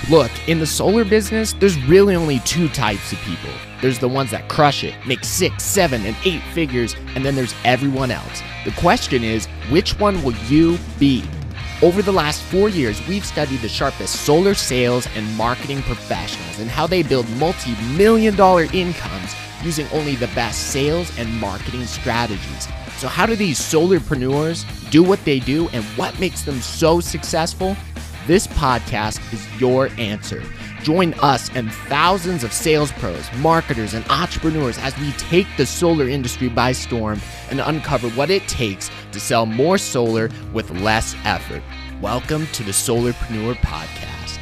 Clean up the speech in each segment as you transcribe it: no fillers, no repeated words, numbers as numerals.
Look, in the solar business, there's really only two types of people. There's the ones that crush it, make 6, 7, and 8 figures, and then there's everyone else. The question is, which one will you be? Over the last 4 years, we've studied the sharpest solar sales and marketing professionals and how they build multi-million-dollar incomes using only the best sales and marketing strategies. So how do these solarpreneurs do what they do, and what makes them so successful? This podcast is your answer. Join us and thousands of sales pros, marketers, and entrepreneurs as we take the solar industry by storm and uncover what it takes to sell more solar with less effort. Welcome to the Solarpreneur Podcast.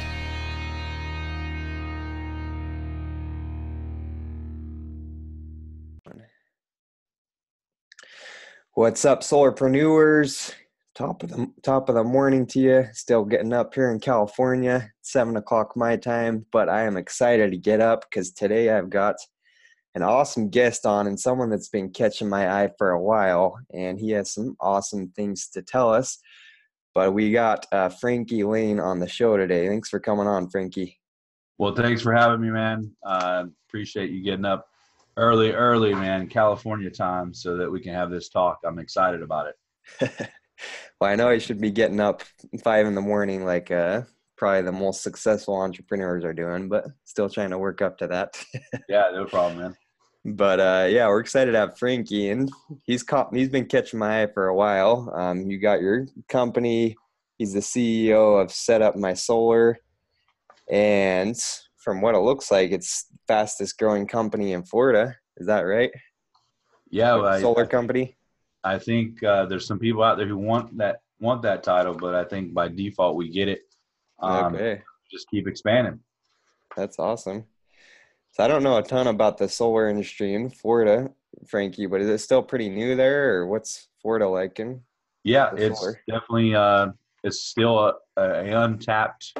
What's up, solarpreneurs? Top of the morning to you. Still getting up here in California, 7 o'clock my time, but I am excited to get up because today I've got an awesome guest on and someone that's been catching my eye for a while, and he has some awesome things to tell us. But we got Frankie Lane on the show today. Thanks for coming on, Frankie. Well, thanks for having me, man. Appreciate you getting up early, man, California time, so that we can have this talk. I'm excited about it. Well, I know I should be getting up 5 in the morning like probably the most successful entrepreneurs are doing, but still trying to work up to that. Yeah, no problem, man. But yeah, we're excited to have Frankie, and he's been catching my eye for a while. You got your company. He's the CEO of Set Up My Solar, and from what it looks like, it's the fastest growing company in Florida. Is that right? Yeah, solar company. I think there's some people out there who want that title, but I think by default we get it. Okay. Just keep expanding. That's awesome. So I don't know a ton about the solar industry in Florida, Frankie, but is it still pretty new there, or what's Florida like in? Yeah, it's solar? Definitely it's still a untapped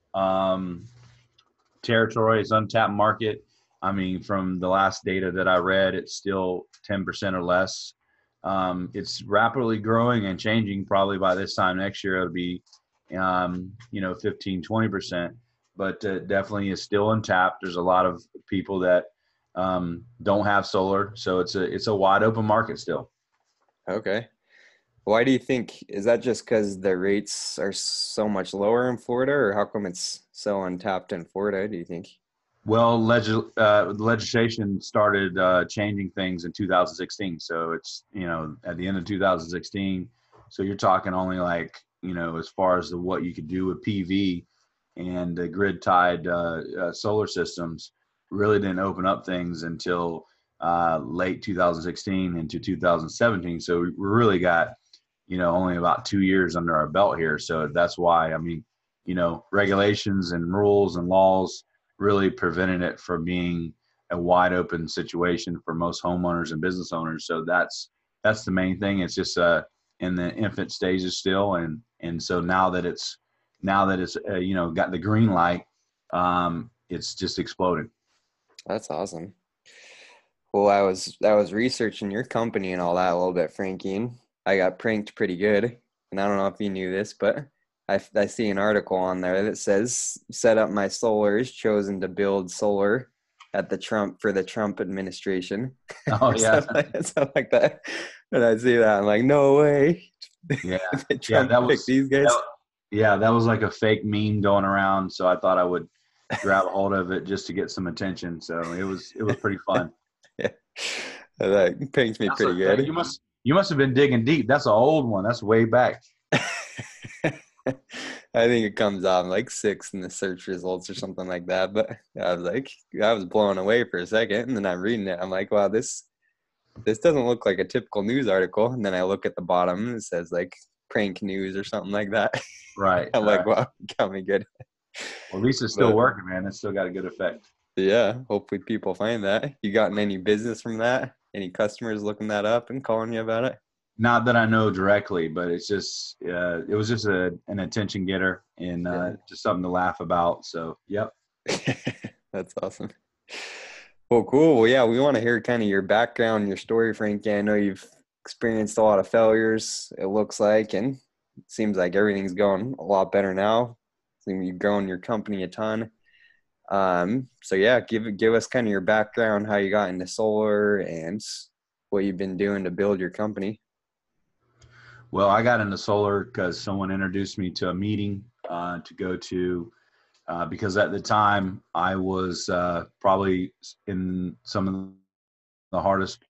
territory. It's untapped market. I mean, from the last data that I read, it's still 10% or less. It's rapidly growing and changing. Probably by this time next year, it'll be, 15, 20%, but definitely is still untapped. There's a lot of people that don't have solar. So it's a wide open market still. Okay. Why do you think, is that just because the rates are so much lower in Florida, or how come it's so untapped in Florida, do you think? Well, legislation started changing things in 2016. So it's, at the end of 2016. So you're talking only like, as far as what you could do with PV and the grid-tied solar systems really didn't open up things until late 2016 into 2017. So we really got, only about 2 years under our belt here. So that's why, regulations and rules and laws really prevented it from being a wide open situation for most homeowners and business owners. So that's the main thing. It's just in the infant stages still, and so now that it's got the green light, it's just exploding. That's awesome. Well, I was researching your company and all that a little bit, Frankie, and I got pranked pretty good. And I don't know if you knew this, but I see an article on there that says Set Up My Solar is chosen to build solar at the Trump administration. Oh yeah. Something like that. And I see that, I'm like, no way. Yeah. Trump picked these guys. That was like a fake meme going around. So I thought I would grab a hold of it just to get some attention. So it was pretty fun. Yeah. That pranked me pretty good. You must have been digging deep. That's an old one. That's way back. I think it comes out like 6 in the search results or something like that. But I was blown away for a second, and then I'm reading it. I'm like, wow, this doesn't look like a typical news article. And then I look at the bottom and it says like prank news or something like that. Right. I'm like, wow, got me good. Well, at least it's still working, man. It's still got a good effect. Yeah. Hopefully people find that. You gotten any business from that? Any customers looking that up and calling you about it? Not that I know directly, but it's just it was just an attention getter and just something to laugh about. So, yep. That's awesome. Well, cool. Well, yeah, we want to hear kind of your background, your story, Frankie. I know you've experienced a lot of failures, it looks like, and it seems like everything's going a lot better now. You've grown your company a ton. So yeah, give us kind of your background, how you got into solar and what you've been doing to build your company. Well, I got into solar because someone introduced me to a meeting to go to, because at the time I was probably in some of the hardest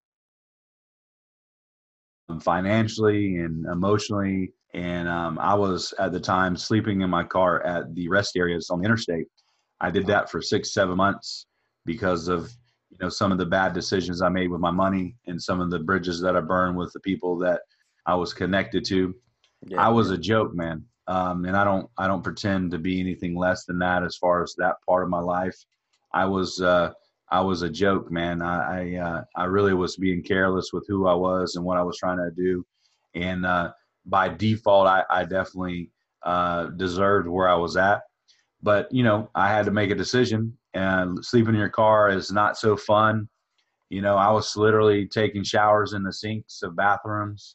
financially and emotionally. And I was at the time sleeping in my car at the rest areas on the interstate. I did that for 6-7 months because of, some of the bad decisions I made with my money and some of the bridges that I burned with the people that I was connected to. Yeah. I was a joke, man. And I don't pretend to be anything less than that as far as that part of my life. I was a joke, man. I really was being careless with who I was and what I was trying to do. And by default, I definitely deserved where I was at. But, I had to make a decision, and sleeping in your car is not so fun. I was literally taking showers in the sinks of bathrooms.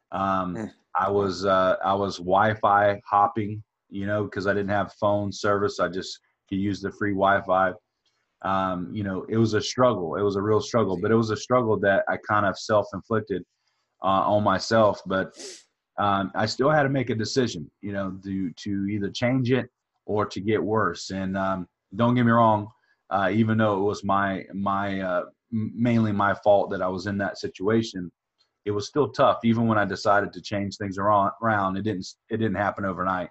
I was Wi-Fi hopping, because I didn't have phone service. I just could use the free Wi-Fi. It was a struggle. It was a real struggle, but it was a struggle that I kind of self-inflicted on myself. But I still had to make a decision, to either change it or to get worse. And don't get me wrong, even though it was mainly my fault that I was in that situation, it was still tough. Even when I decided to change things around, it didn't happen overnight.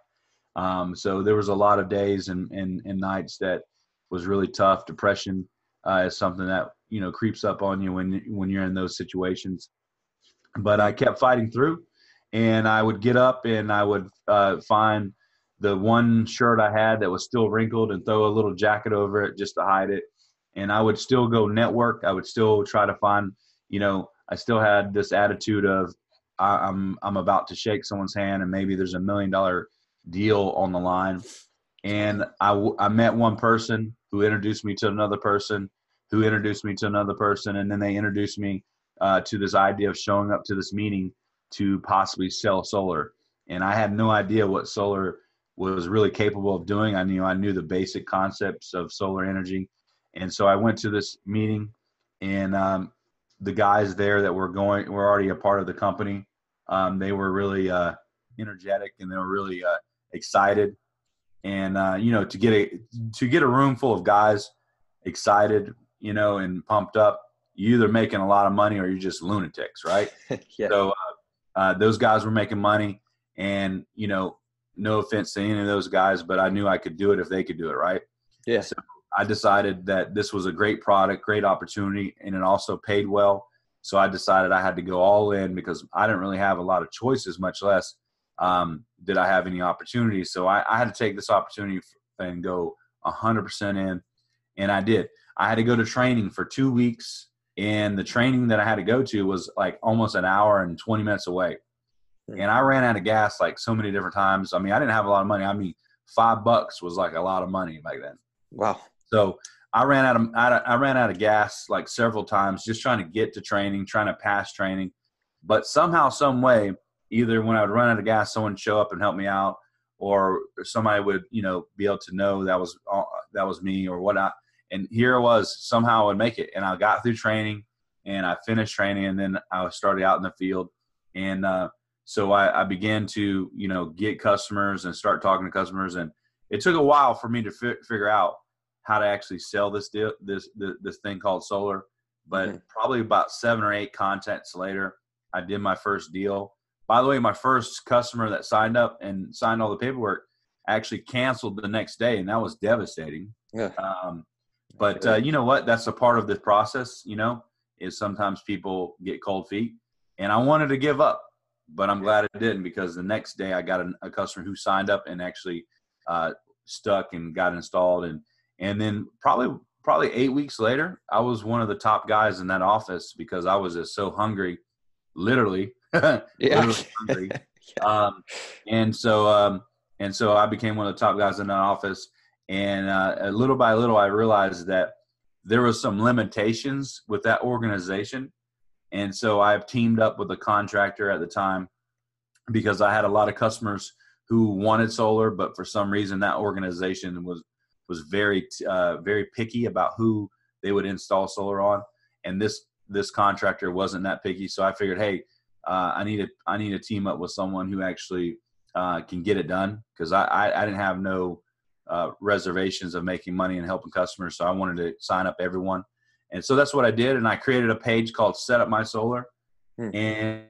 So there was a lot of days and nights that was really tough. Depression is something that, creeps up on you when you're in those situations. But I kept fighting through, and I would get up and I would find the one shirt I had that was still wrinkled and throw a little jacket over it just to hide it. And I would still go network. I would still try to find, I still had this attitude of I'm about to shake someone's hand and maybe there's $1 million deal on the line. And I met one person who introduced me to another person who introduced me to another person. And then they introduced me to this idea of showing up to this meeting to possibly sell solar. And I had no idea what solar was really capable of doing. I knew the basic concepts of solar energy. And so I went to this meeting, and the guys there that were already a part of the company. They were really energetic, and they were really excited. And to get a room full of guys excited, and pumped up, you either making a lot of money or you're just lunatics, right? Yeah. So those guys were making money, and no offense to any of those guys, but I knew I could do it if they could do it, right? Yeah. So I decided that this was a great product, great opportunity, and it also paid well. So I decided I had to go all in because I didn't really have a lot of choices, much less did I have any opportunities. So I had to take this opportunity and go 100% in, and I did. I had to go to training for 2 weeks, and the training that I had to go to was like almost an hour and 20 minutes away. And I ran out of gas like so many different times. I mean, I didn't have a lot of money. I mean, $5 was like a lot of money back then. Wow. So I ran out of gas like several times just trying to get to training, trying to pass training. But somehow, some way, either when I would run out of gas, someone would show up and help me out, or somebody would, be able to know that was me or whatnot. And here it was, somehow I would make it. And I got through training, and I finished training, and then I started out in the field. And so I began to, get customers and start talking to customers. And it took a while for me to figure out how to actually sell this thing called solar. But probably about 7 or 8 contacts later, I did my first deal. By the way, my first customer that signed up and signed all the paperwork actually canceled the next day, and that was devastating. Yeah. But you know what? That's a part of the process, is sometimes people get cold feet. And I wanted to give up, but I'm glad I didn't, because the next day I got a customer who signed up and actually stuck and got installed. And then probably 8 weeks later, I was one of the top guys in that office because I was just so hungry, literally. Literally hungry. And so I became one of the top guys in that office. And little by little, I realized that there was some limitations with that organization. And so I've teamed up with a contractor at the time because I had a lot of customers who wanted solar, but for some reason that organization was very very picky about who they would install solar on, and this contractor wasn't that picky. So I figured, hey, I need to team up with someone who actually can get it done, because I didn't have no reservations of making money and helping customers, so I wanted to sign up everyone. And so that's what I did, and I created a page called Set Up My Solar. And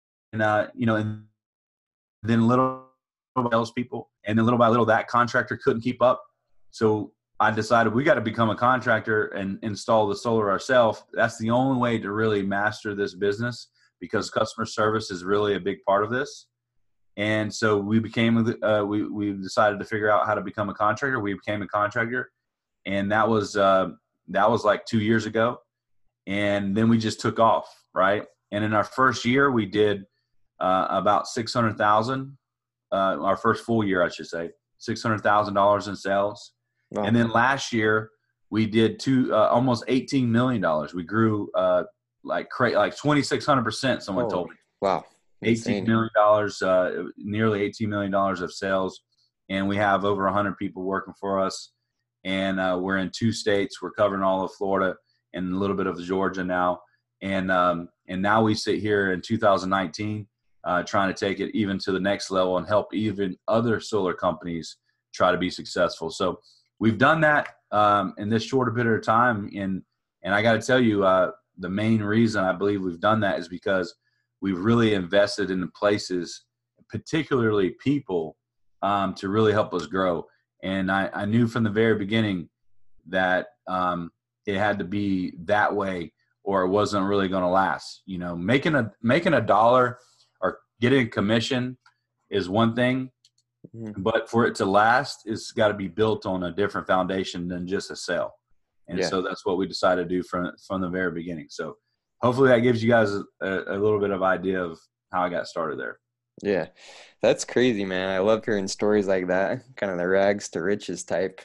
and then little by people, and then little by little that contractor couldn't keep up. So I decided we got to become a contractor and install the solar ourselves. That's the only way to really master this business, because customer service is really a big part of this. And so we decided to figure out how to become a contractor. We became a contractor, and that was like 2 years ago. And then we just took off, right? And in our first year, we did about $600,000. Our first full year, I should say, $600,000 in sales. Wow. And then last year we did almost $18 million. We grew like 2,600%. Someone told me. Wow. $18 million, nearly $18 million of sales. And we have over 100 people working for us. And we're in 2 states. We're covering all of Florida and a little bit of Georgia now. And now we sit here in 2019 trying to take it even to the next level and help even other solar companies try to be successful. So we've done that in this shorter bit of time. And I got to tell you, the main reason I believe we've done that is because we've really invested in the places, particularly people, to really help us grow. And I knew from the very beginning that it had to be that way, or it wasn't really going to last. You know, making a dollar or getting a commission is one thing, but for it to last, it's got to be built on a different foundation than just a sale. And so that's what we decided to do from the very beginning. So hopefully that gives you guys a little bit of idea of how I got started there. Yeah, that's crazy, man. I love hearing stories like that, kind of the rags to riches type.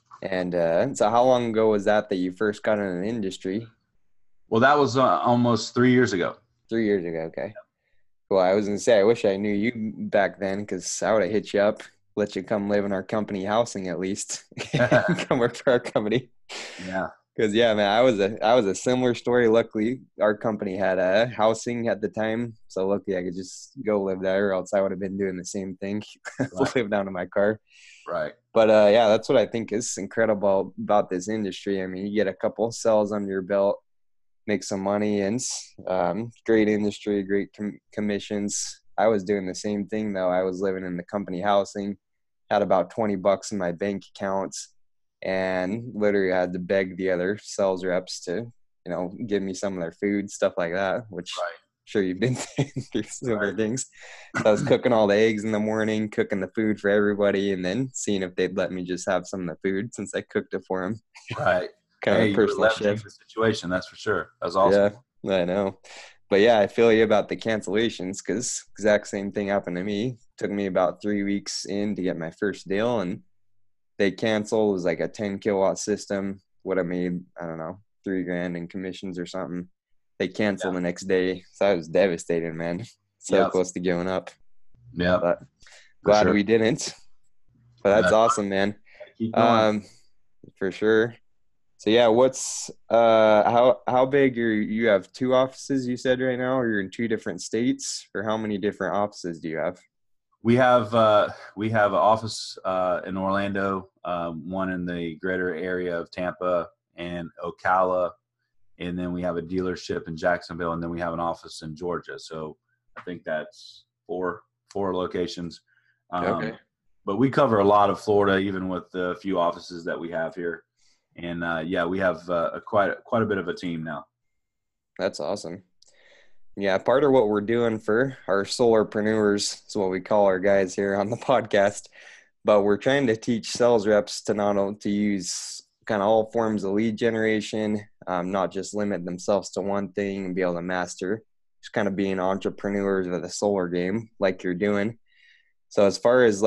And so how long ago was that you first got in the industry? Well, that was almost 3 years ago. 3 years ago, okay. Yeah. Well, I was going to say, I wish I knew you back then, because I would have hit you up, let you come live in our company housing at least. Come work for our company. Yeah. Because, yeah, man, I was a similar story. Luckily, our company had a housing at the time, so luckily I could just go live there, or else I would have been doing the same thing, live down in my car. Right. But, yeah, that's what I think is incredible about this industry. I mean, you get a couple of sales under your belt, make some money, and great industry, great commissions. I was doing the same thing, though. I was living in the company housing, had about $20 in my bank accounts, and literally had to beg the other sales reps to, give me some of their food, stuff like that, which I'm sure you've been through similar things. So I was cooking all the eggs in the morning, cooking the food for everybody, and then seeing if they'd let me just have some of the food since I cooked it for them. Right. Kind of personal chef. The situation, that's for sure. That's awesome. Yeah, I know. But yeah, I feel you about the cancellations, because exact same thing happened to me. It took me about 3 weeks in to get my first deal, and they canceled. It was like a 10 kilowatt system. What I made, I don't know, $3,000 in commissions or something. They canceled the next day. So I was devastated, man. So close to giving up. Yeah. But glad we didn't. But that's awesome, man. Keep going. For sure. So yeah, what's how big you have 2 offices, you said, right now, or you're in 2 different states, or how many different offices do you have? We have an office in Orlando, one in the greater area of Tampa and Ocala, and then we have a dealership in Jacksonville, and then we have an office in Georgia. So I think that's four locations. Okay. But we cover a lot of Florida, even with the few offices that we have here. And we have quite a bit of a team now. That's awesome. Yeah, part of what we're doing for our solarpreneurs is what we call our guys here on the podcast. But we're trying to teach sales reps to not only to use kind of all forms of lead generation, not just limit themselves to one thing and be able to master, just kind of being entrepreneurs of the solar game like you're doing. So as far as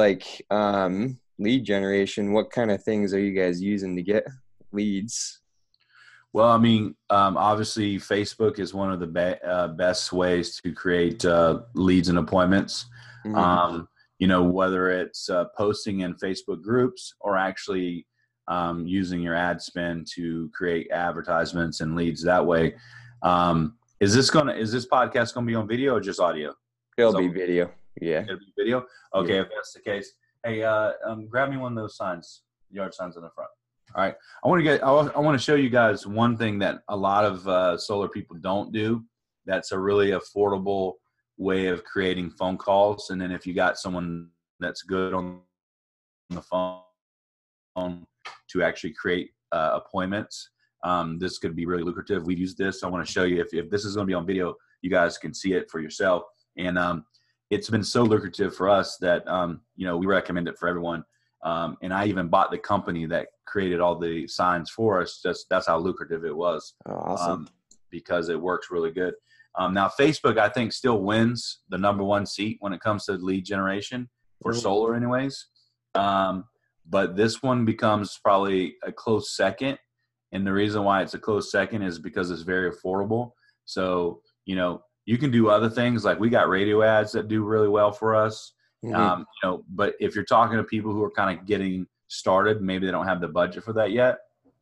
lead generation, what kind of things are you guys using to get leads? Well, I mean, obviously Facebook is one of the best ways to create leads and appointments. Mm-hmm. whether it's posting in Facebook groups or actually using your ad spend to create advertisements and leads that way. Is this podcast gonna be on video or just audio? It'll be video. Yeah. It'll be video. Okay, Yeah. if that's the case, hey, grab me one of those signs, yard signs on the front. All right. I want to show you guys one thing that a lot of solar people don't do. That's a really affordable way of creating phone calls. And then if you got someone that's good on the phone to actually create appointments, this could be really lucrative. We've used this. I want to show you if this is going to be on video, you guys can see it for yourself. And it's been so lucrative for us that, we recommend it for everyone. And I even bought the company that created all the signs for us. That's how lucrative it was. Oh, awesome. Because it works really good. Now, Facebook, I think, still wins the number one seat when it comes to lead generation for solar anyways. But this one becomes probably a close second. And the reason why it's a close second is because it's very affordable. So, you can do other things. Like we got radio ads that do really well for us. But if you're talking to people who are kind of getting started, maybe they don't have the budget for that yet.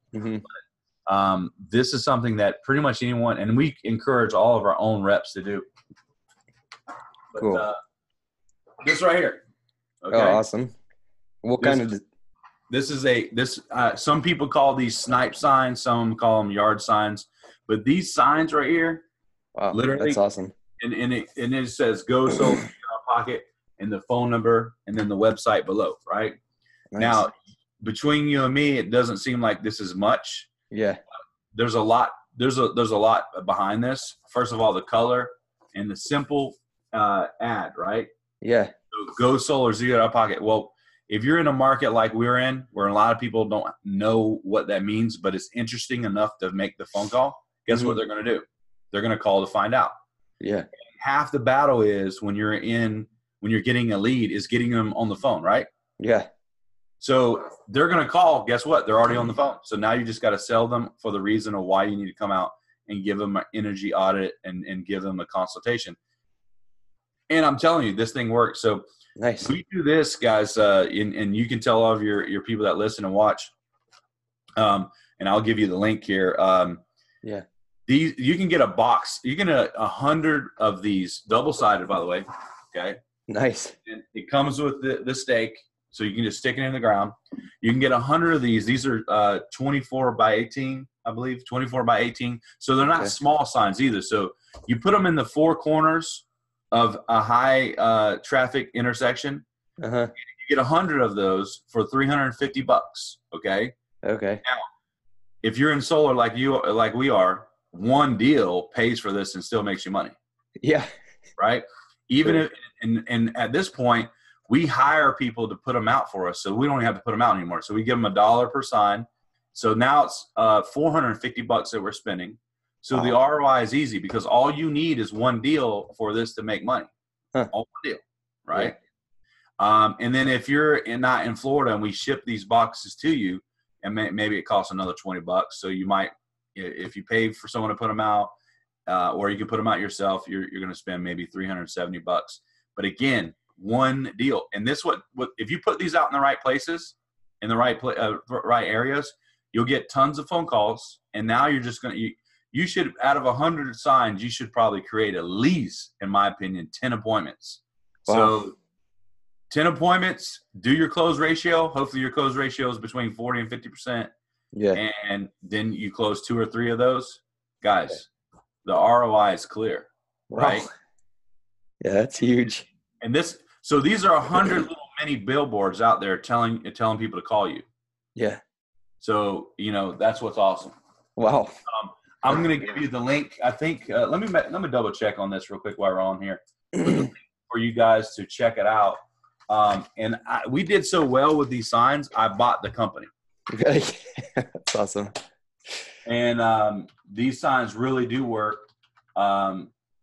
This is something that pretty much anyone, and we encourage all of our own reps to do. But, cool. This right here. Okay. Oh, awesome. What kind of? This is some people call these snipe signs. Some call them yard signs. But these signs right here, wow, literally, that's awesome. And it says "Go Solar in our pocket" and the phone number and then the website below. Right. Nice. Now, between you and me, it doesn't seem like this is much. Yeah. There's a lot. There's a lot behind this. First of all, the color and the simple ad, right? Yeah. So Go Solar, zero out of pocket. Well, if you're in a market like we're in, where a lot of people don't know what that means, but it's interesting enough to make the phone call, guess what they're going to do? They're going to call to find out. Yeah. Half the battle is when you're getting a lead is getting them on the phone, right? Yeah. So they're going to call. Guess what? They're already on the phone. So now you just got to sell them for the reason of why you need to come out and give them an energy audit and give them a consultation. And I'm telling you, this thing works. So nice. We do this, guys, and you can tell all of your people that listen and watch. And I'll give you the link here. Yeah. You can get a box. You can get 100 of these, double-sided, by the way. Okay. Nice. And it comes with the stake. So you can just stick it in the ground. You can get 100 of these. These are 24 by 18, I believe, 24 by 18. So they're not small signs either. So you put them in the four corners of a high traffic intersection. You get 100 of those for $350. Okay. Okay. Now, if you're in solar like we are, one deal pays for this and still makes you money. Yeah. Right. Even if, and at this point, we hire people to put them out for us, so we don't even have to put them out anymore. So we give them $1 per sign. So now it's $450 that we're spending. So the ROI is easy because all you need is one deal for this to make money. All one deal, right? Yeah. And then if you're not in Florida and we ship these boxes to you, and maybe it costs another $20. So you might, if you pay for someone to put them out, or you can put them out yourself, you're going to spend maybe $370. But again, one deal. And this what if you put these out in the right places, in the right areas, you'll get tons of phone calls. And now you're just going to you should, out of 100 signs, you should probably create at least, in my opinion, 10 appointments. Wow. So 10 appointments, do your close ratio. Hopefully your close ratio is between 40 and 50%. Yeah. And then you close 2 or 3 of those. Guys, the ROI is clear, right? Wow. Yeah, that's huge. And so these are 100 little mini billboards out there telling people to call you. Yeah. So, that's what's awesome. Wow. I'm going to give you the link. I think, let me double check on this real quick while we're on here for you guys to check it out. And we did so well with these signs, I bought the company. That's awesome. And these signs really do work. Let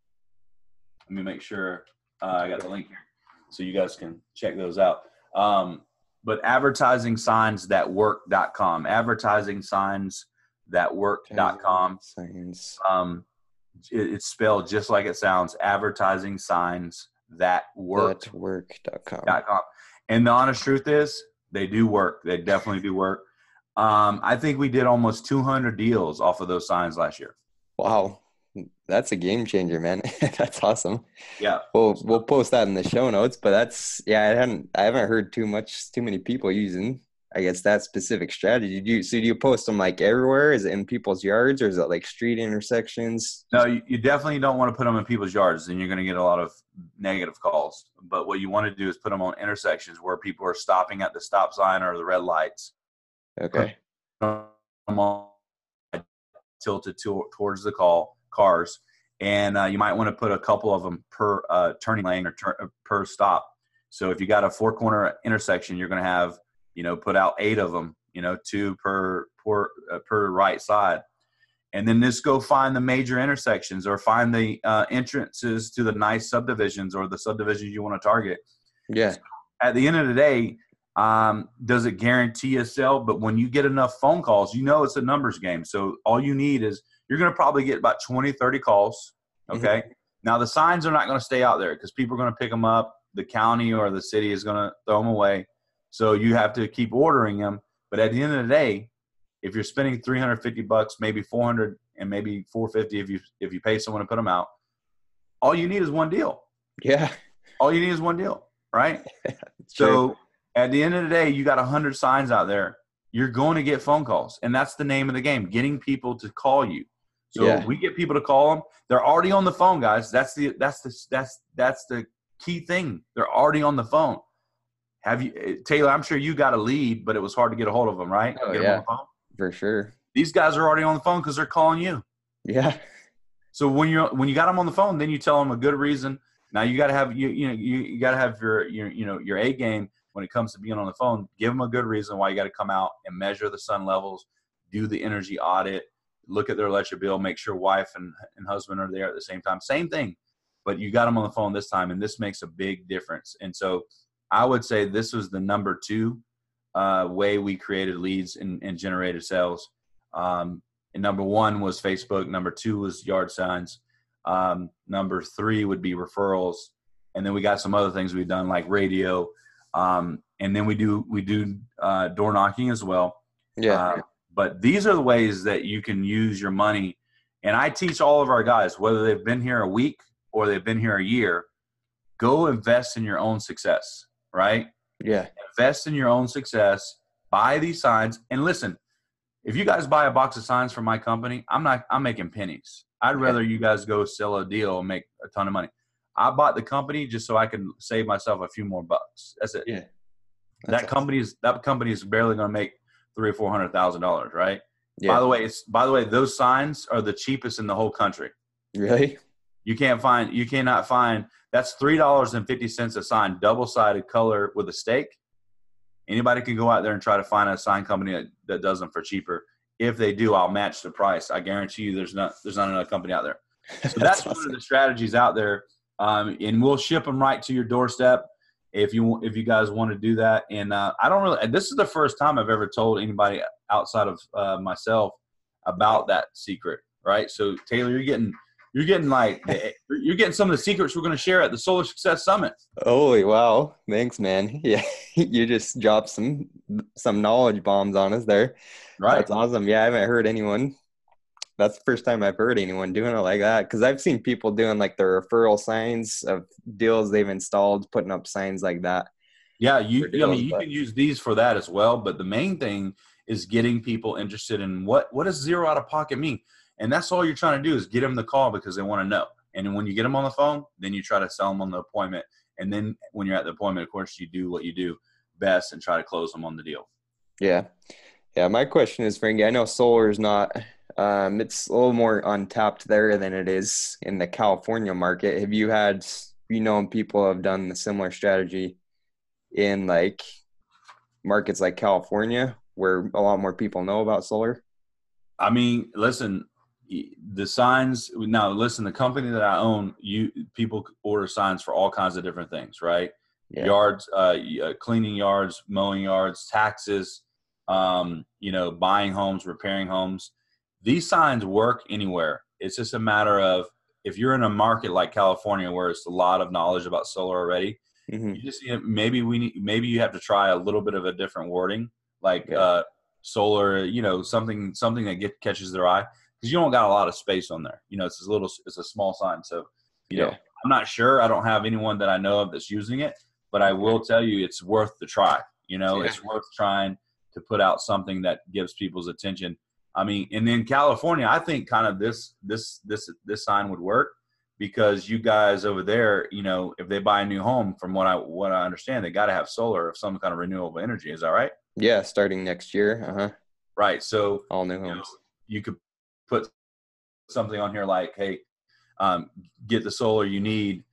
me make sure I got the link here so you guys can check those out. But advertisingsignsthatwork.com, advertisingsignsthatwork.com. It's spelled just like it sounds, advertisingsignsthatwork.com. Thatwork.com. And the honest truth is, they do work. They definitely do work. I think we did almost 200 deals off of those signs last year. Wow. That's a game changer, man. That's awesome. Yeah. We'll post that in the show notes, but that's, I haven't heard too many people using, I guess, that specific strategy. Do you post them like everywhere? Is it in people's yards, or is it like street intersections? No, you definitely don't want to put them in people's yards, and you're going to get a lot of negative calls. But what you want to do is put them on intersections where people are stopping at the stop sign or the red lights. Okay. Tilted towards the cars, and you might want to put a couple of them per turning lane or per stop. So if you got a 4-corner intersection, you're going to have, put out 8 of them, 2 per right side. And then just go find the major intersections, or find the entrances to the nice subdivisions or the subdivisions you want to target. Yeah. So at the end of the day, does it guarantee a sale? But when you get enough phone calls, it's a numbers game. So all you need is, you're going to probably get about 20, 30 calls. Okay. Mm-hmm. Now the signs are not going to stay out there because people are going to pick them up. The county or the city is going to throw them away. So you have to keep ordering them. But at the end of the day, if you're spending $350, maybe $400, and maybe $450 if you pay someone to put them out, all you need is one deal. Yeah. All you need is one deal, right? So at the end of the day, you got 100 signs out there. You're going to get phone calls, and that's the name of the game: getting people to call you. So we get people to call them. They're already on the phone, guys. That's the key thing. They're already on the phone. Have you, Taylor? I'm sure you got a lead, but it was hard to get a hold of them, right? Oh, get them on the phone? For sure. These guys are already on the phone because they're calling you. Yeah. So when you got them on the phone, then you tell them a good reason. Now you got to have you got to have your A game when it comes to being on the phone. Give them a good reason why you got to come out and measure the sun levels, do the energy audit, look at their electric bill, make sure wife and husband are there at the same time. Same thing, but you got them on the phone this time, and this makes a big difference. And so I would say this was the number 2 way we created leads and generated sales. And number 1 was Facebook. Number 2 was yard signs. Number 3 would be referrals. And then we got some other things we've done, like radio. And then we do door knocking as well. Yeah. But these are the ways that you can use your money. And I teach all of our guys, whether they've been here a week or they've been here a year, go invest in your own success, right? Yeah. Invest in your own success, buy these signs. And listen, if you guys buy a box of signs from my company, I'm making pennies. I'd rather you guys go sell a deal and make a ton of money. I bought the company just so I can save myself a few more bucks. That's it. Yeah. That company is barely going to make $300,000 or $400,000, right? Yeah. By the way, those signs are the cheapest in the whole country. Really? You cannot find. That's $3.50 a sign, double-sided color with a stake. Anybody can go out there and try to find a sign company that does them for cheaper. If they do, I'll match the price. I guarantee you, there's not another company out there. So that's awesome. One of the strategies out there, and we'll ship them right to your doorstep if you guys want to do that. And this is the first time I've ever told anybody outside of myself about that secret, right? So Taylor, you're getting some of the secrets we're going to share at the Solar Success Summit. Holy wow. Thanks, man. Yeah. You just dropped some knowledge bombs on us there. Right. That's awesome. Yeah. I haven't heard anyone. That's the first time I've heard anyone doing it like that. Cause I've seen people doing like the referral signs of deals they've installed, putting up signs like that. Yeah. You can use these for that as well. But the main thing is getting people interested in what does zero out of pocket mean? And that's all you're trying to do is get them the call because they want to know. And then when you get them on the phone, then you try to sell them on the appointment. And then when you're at the appointment, of course, you do what you do best and try to close them on the deal. Yeah. Yeah. My question is, Frankie, I know solar is not, it's a little more untapped there than it is in the California market. Have you known people have done the similar strategy in like markets like California where a lot more people know about solar? I mean, listen, the signs now, listen, the company that I own, people order signs for all kinds of different things, right? Yeah. Yards, cleaning yards, mowing yards, taxes, buying homes, repairing homes. These signs work anywhere. It's just a matter of if you're in a market like California where it's a lot of knowledge about solar already, Mm-hmm. you just maybe you have to try a little bit of a different wording, like solar, something that catches their eye, because you don't got a lot of space on there. It's a small sign, so I'm not sure. I don't have anyone that I know of that's using it, but I will tell you it's worth the try. It's worth trying to put out something that gives people's attention. I mean, and in California, I think kind of this sign would work, because you guys over there, if they buy a new home, from what I understand, they got to have solar of some kind of renewable energy. Is that right? Yeah, starting next year. Right. So all new homes. You could put something on here like, hey, get the solar you need,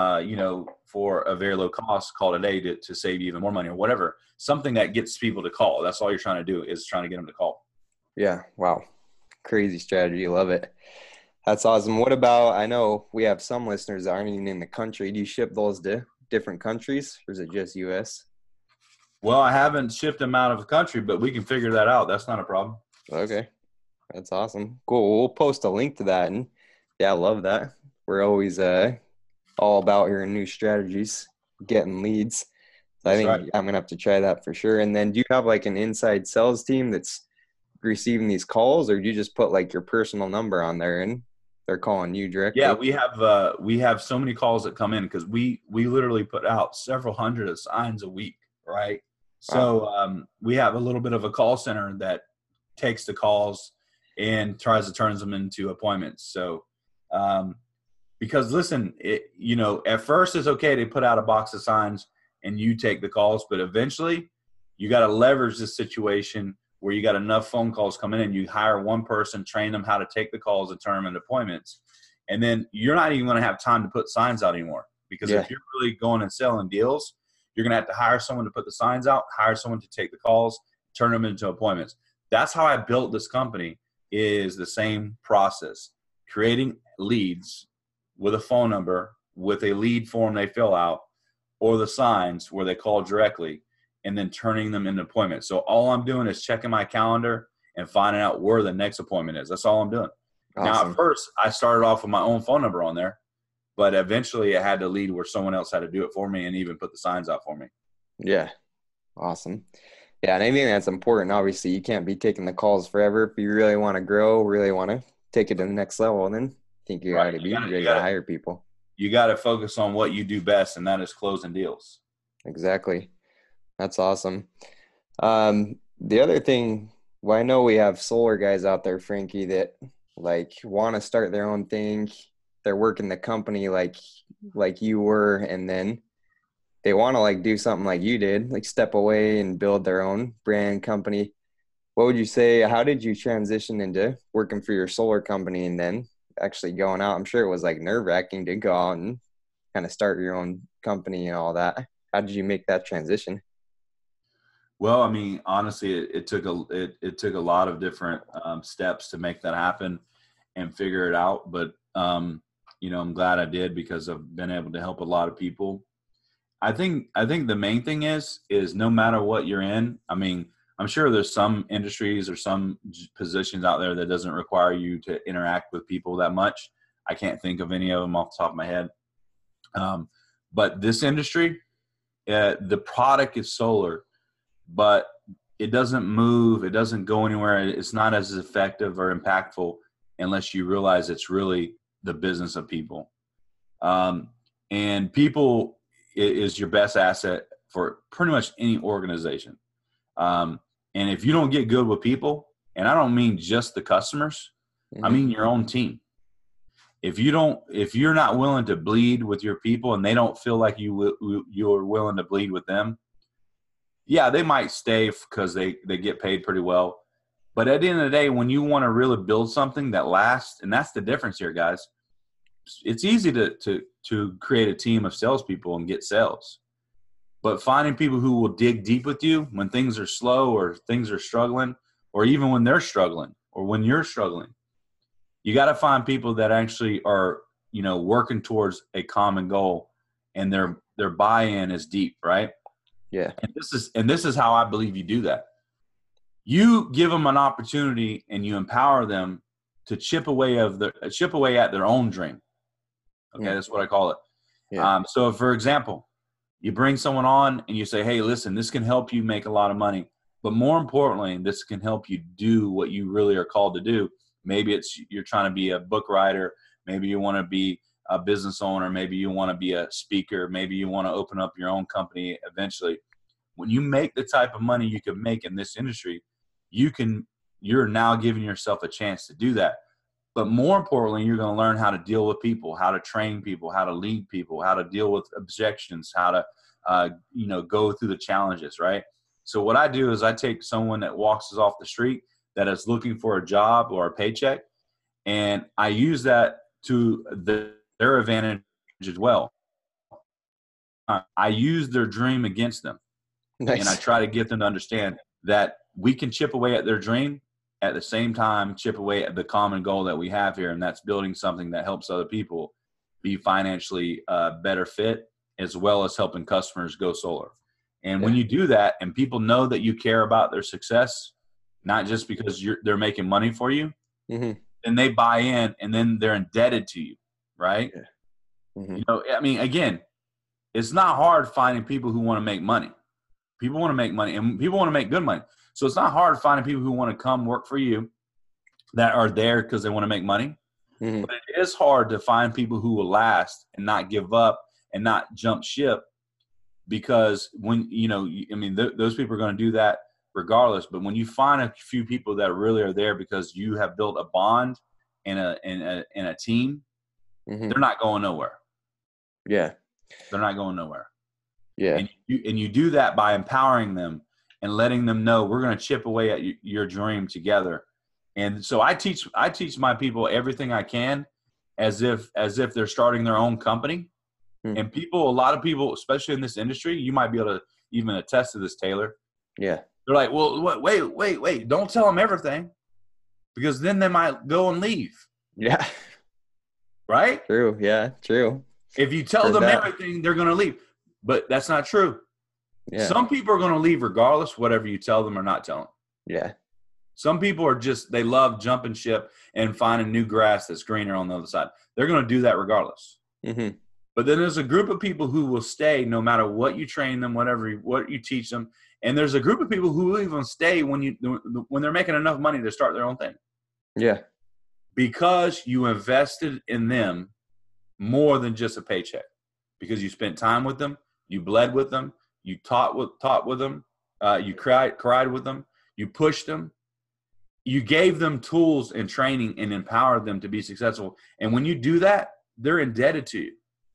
for a very low cost, call today to save you even more money, or whatever. Something that gets people to call. That's all you're trying to do, is trying to get them to call. Yeah. Wow. Crazy strategy. Love it. That's awesome. What about, I know we have some listeners that aren't even in the country. Do you ship those to different countries, or is it just U.S.? Well, I haven't shipped them out of the country, but we can figure that out. That's not a problem. Okay. That's awesome. Cool. We'll post a link to that. And yeah, I love that. We're always all about hearing new strategies, getting leads. So I think I'm going to have to try that for sure. And then do you have like an inside sales team that's receiving these calls, or do you just put like your personal number on there and they're calling you directly? Yeah, we have so many calls that come in, because we literally put out several hundred of signs a week, right? So we have a little bit of a call center that takes the calls and tries to turn them into appointments. So because listen, at first it's okay to put out a box of signs and you take the calls, but eventually you got to leverage this situation where you got enough phone calls coming in. You hire one person, train them how to take the calls and turn them into appointments. And then you're not even going to have time to put signs out anymore, because if you're really going and selling deals, you're going to have to hire someone to put the signs out, hire someone to take the calls, turn them into appointments. That's how I built this company, is the same process, creating leads with a phone number, with a lead form they fill out, or the signs where they call directly, and then turning them into appointments. So all I'm doing is checking my calendar and finding out where the next appointment is. That's all I'm doing. Awesome. Now, at first, I started off with my own phone number on there, but eventually I had to lead where someone else had to do it for me and even put the signs out for me. Yeah. Awesome. Yeah, and I think that's important. Obviously, you can't be taking the calls forever. If you really want to grow, really want to take it to the next level, then I think you got to be ready to hire people. You got to focus on what you do best, and that is closing deals. Exactly. That's awesome. The other thing, well, I know we have solar guys out there, Frankie, that like want to start their own thing. They're working the company like you were, and then they want to like do something like you did, like step away and build their own brand company. What would you say? How did you transition into working for your solar company and then actually going out? I'm sure it was like nerve-wracking to go out and kind of start your own company and all that. How did you make that transition? Well, I mean, honestly, it took a lot of different steps to make that happen and figure it out. But I'm glad I did, because I've been able to help a lot of people. I think the main thing is no matter what you're in. I mean, I'm sure there's some industries or some positions out there that doesn't require you to interact with people that much. I can't think of any of them off the top of my head. But this industry, the product is solar, but it doesn't move. It doesn't go anywhere. It's not as effective or impactful unless you realize it's really the business of people. And people is your best asset for pretty much any organization. And if you don't get good with people, and I don't mean just the customers, I mean your own team. If you're not willing to bleed with your people and they don't feel like you're willing to bleed with them, yeah, they might stay because they get paid pretty well. But at the end of the day, when you want to really build something that lasts, and that's the difference here, guys, it's easy to create a team of salespeople and get sales. But finding people who will dig deep with you when things are slow or things are struggling, or even when they're struggling or when you're struggling, you got to find people that actually are, working towards a common goal, and their buy-in is deep, right? Yeah. And this is how I believe you do that. You give them an opportunity and you empower them to chip away at their own dream. Okay, that's what I call it. Yeah. So, for example, you bring someone on and you say, hey, listen, this can help you make a lot of money. But more importantly, this can help you do what you really are called to do. Maybe it's you're trying to be a book writer. Maybe you want to be a business owner. Maybe you want to be a speaker. Maybe you want to open up your own company eventually. When you make the type of money you can make in this industry, you're now giving yourself a chance to do that. But more importantly, you're going to learn how to deal with people, how to train people, how to lead people, how to deal with objections, how to, go through the challenges, right? So what I do is I take someone that walks us off the street that is looking for a job or a paycheck, and I use that to their advantage as well. I use their dream against them. Nice. And I try to get them to understand that we can chip away at their dream, at the same time chip away at the common goal that we have here, and that's building something that helps other people be financially better fit, as well as helping customers go solar. And when you do that and people know that you care about their success, not just because they're making money for you, then they buy in, and then they're indebted to you, right? I mean, again, it's not hard finding people who want to make money. People want to make money, and people want to make good money. So it's not hard finding people who want to come work for you that are there because they want to make money. But it is hard to find people who will last and not give up and not jump ship, because when, those people are going to do that regardless. But when you find a few people that really are there because you have built a bond and a team, they're not going nowhere. Yeah. They're not going nowhere. Yeah. And you do that by empowering them and letting them know we're going to chip away at your dream together. And so I teach my people everything I can as if they're starting their own company. And a lot of people, especially in this industry, you might be able to even attest to this, Taylor. Yeah. They're like, well, wait, don't tell them everything, because then they might go and leave. Yeah. Right? True. Yeah. True. If you tell them everything, they're going to leave. But that's not true. Yeah. Some people are going to leave regardless, whatever you tell them or not tell them. Yeah. Some people they love jumping ship and finding new grass that's greener on the other side. They're going to do that regardless. But then there's a group of people who will stay no matter what you train them, what you teach them. And there's a group of people who will even stay when they're making enough money to start their own thing. Yeah. Because you invested in them more than just a paycheck. Because you spent time with them, you bled with them, you taught with them, you cried with them, you pushed them, you gave them tools and training and empowered them to be successful. And when you do that, they're indebted to you.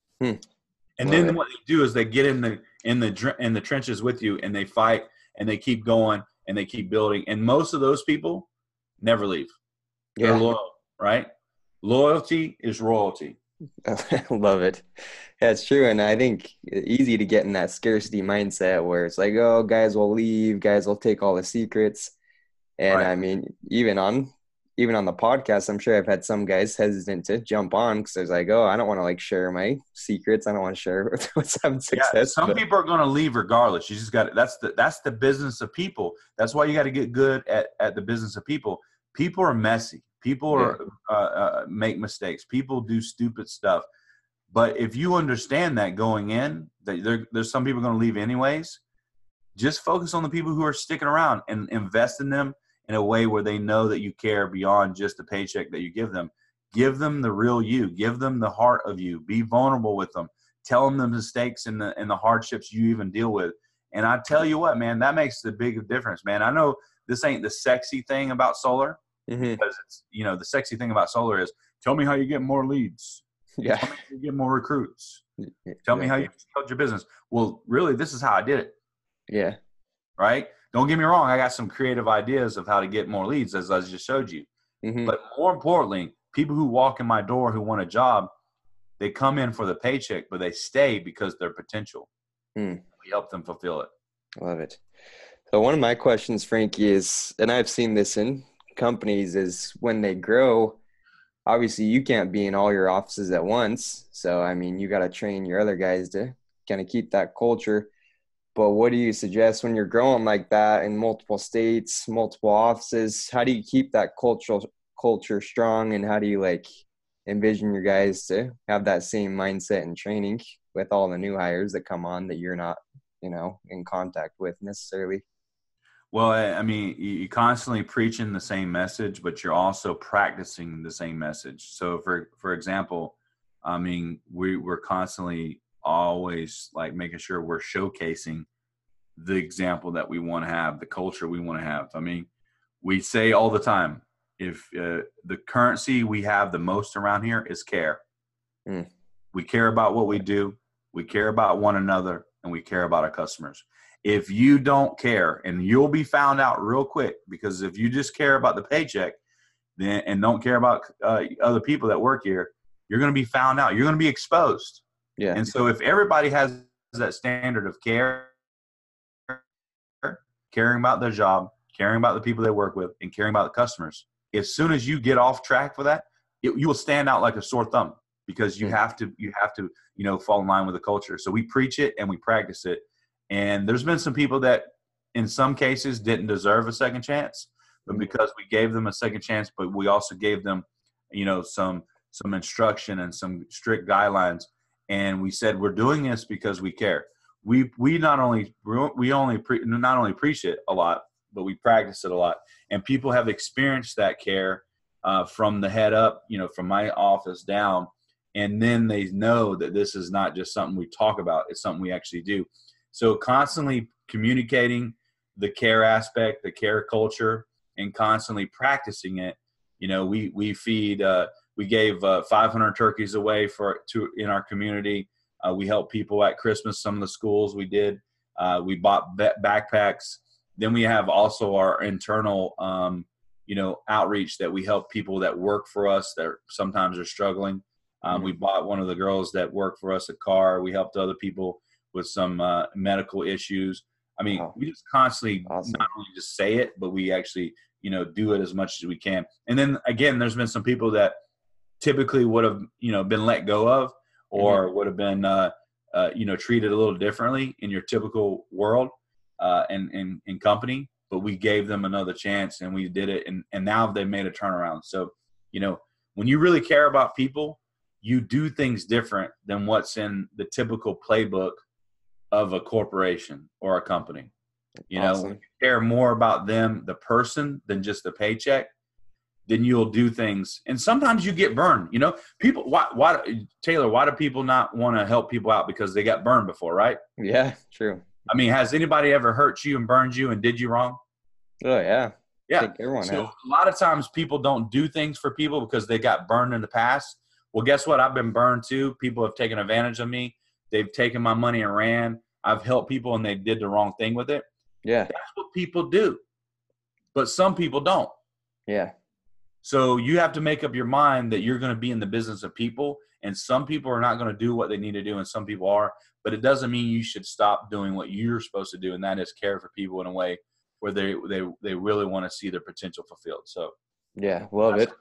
And then what they do is they get in the trenches with you, and they fight, and they keep going, and they keep building. And most of those people never leave. They're loyal, right? Loyalty is royalty. I love it. Yeah, it's true. And I think it's easy to get in that scarcity mindset where it's like, oh, guys will leave, guys will take all the secrets. And I mean, even on the podcast, I'm sure I've had some guys hesitant to jump on because there's like, oh, I don't want to share my secrets. I don't want to share what's having success. Yeah, some people are going to leave regardless. You just got that's the business of people. That's why you got to get good at the business of people. People are messy. People are make mistakes. People do stupid stuff. But if you understand that going in, that there's some people going to leave anyways, just focus on the people who are sticking around and invest in them in a way where they know that you care beyond just the paycheck that you give them. Give them the real you. Give them the heart of you. Be vulnerable with them. Tell them the mistakes and the hardships you even deal with. And I tell you what, man, that makes the big difference, man. I know this ain't the sexy thing about solar, because it's, the sexy thing about solar is tell me how you get more leads. Yeah. Tell me how you get more recruits. Tell me how you build your business. Well, really, this is how I did it. Yeah. Right? Don't get me wrong. I got some creative ideas of how to get more leads, as I just showed you. But more importantly, people who walk in my door who want a job, they come in for the paycheck, but they stay because their potential. We help them fulfill it. I love it. So one of my questions, Frankie, is, and I've seen this in companies, is when they grow, obviously you can't be in all your offices at once. So, I mean, you got to train your other guys to kind of keep that culture. But what do you suggest when you're growing like that in multiple states, multiple offices? How do you keep that culture strong, and how do you envision your guys to have that same mindset and training with all the new hires that come on that you're not, in contact with necessarily. Well, I mean, you're constantly preaching the same message, but you're also practicing the same message. So, for example, I mean, we're constantly always like making sure we're showcasing the example that we want to have, the culture we want to have. I mean, we say all the time, if the currency we have the most around here is care. We care about what we do, we care about one another, and we care about our customers. If you don't care, and you'll be found out real quick, because if you just care about the paycheck then and don't care about other people that work here, you're going to be found out. You're going to be exposed. Yeah. And so if everybody has that standard of care, caring about their job, caring about the people they work with, and caring about the customers, as soon as you get off track for that, you will stand out like a sore thumb, because you have to, fall in line with the culture. So we preach it and we practice it. And there's been some people that in some cases didn't deserve a second chance, but because we gave them a second chance, but we also gave them, some instruction and some strict guidelines. And we said, we're doing this because we care. We not only preach it a lot, but we practice it a lot. And people have experienced that care from the head up, from my office down. And then they know that this is not just something we talk about, it's something we actually do. So constantly communicating the care aspect, the care culture, and constantly practicing it. We feed, we gave 500 turkeys away in our community. We helped people at Christmas, some of the schools we did. We bought backpacks. Then we have also our internal, outreach that we help people that work for us that sometimes are struggling. We bought one of the girls that worked for us a car. We helped other people with some medical issues. I mean, we just constantly not only just say it, but we actually, do it as much as we can. And then again, there's been some people that typically would have, been let go of, or would have been, treated a little differently in your typical world and company, but we gave them another chance and we did it. And now they've made a turnaround. So, when you really care about people, you do things different than what's in the typical playbook of a corporation or a company. When you care more about them, the person, than just the paycheck, then you'll do things. And sometimes you get burned. People, why Taylor, why do people not want to help people out? Because they got burned before, right? Yeah, true. I mean, has anybody ever hurt you and burned you and did you wrong? Oh, yeah. Yeah. I think everyone has. A lot of times people don't do things for people because they got burned in the past. Well, guess what? I've been burned too. People have taken advantage of me. They've taken my money and ran. I've helped people and they did the wrong thing with it. Yeah. That's what people do. But some people don't. Yeah. So you have to make up your mind that you're going to be in the business of people, and some people are not going to do what they need to do and some people are, but it doesn't mean you should stop doing what you're supposed to do, and that is care for people in a way where they really want to see their potential fulfilled. So yeah, love it.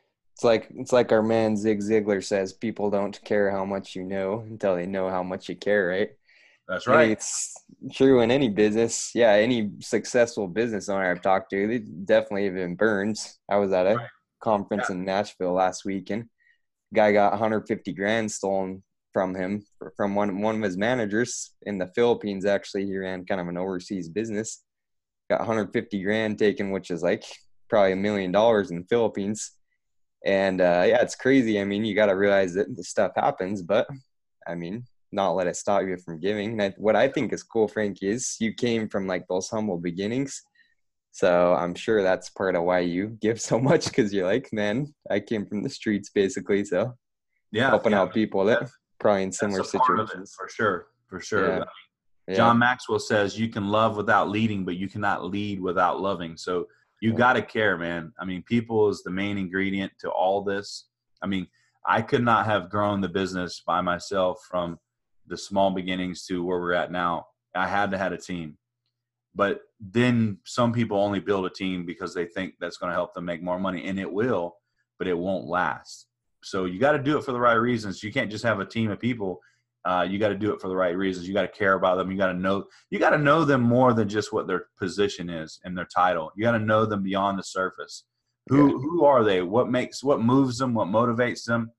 It's like our man Zig Ziglar says, people don't care how much you know until they know how much you care, right? That's right. And it's true in any business. Yeah, any successful business owner I've talked to, they definitely have been burned. I was at a conference in Nashville last week, and guy got 150 grand stolen from him, from one of his managers in the Philippines. Actually, he ran kind of an overseas business. Got 150 grand taken, which is like probably $1 million in the Philippines. And yeah, it's crazy. I mean, you got to realize that this stuff happens, but I mean, not let it stop you from giving. And what I think is cool, Frankie, is you came from like those humble beginnings. So I'm sure that's part of why you give so much, because you're like, man, I came from the streets basically. So helping out people that probably in similar situations. For sure. Yeah. John Maxwell says you can love without leading, but you cannot lead without loving. So you got to care, man. I mean, people is the main ingredient to all this. I mean, I could not have grown the business by myself from the small beginnings to where we're at now. I had to have a team. But then some people only build a team because they think that's going to help them make more money, and it will, but it won't last. So you got to do it for the right reasons. You can't just have a team of people. You got to do it for the right reasons. You got to care about them. You got to know them more than just what their position is and their title. You got to know them beyond the surface. Who are they? What moves them? What motivates them?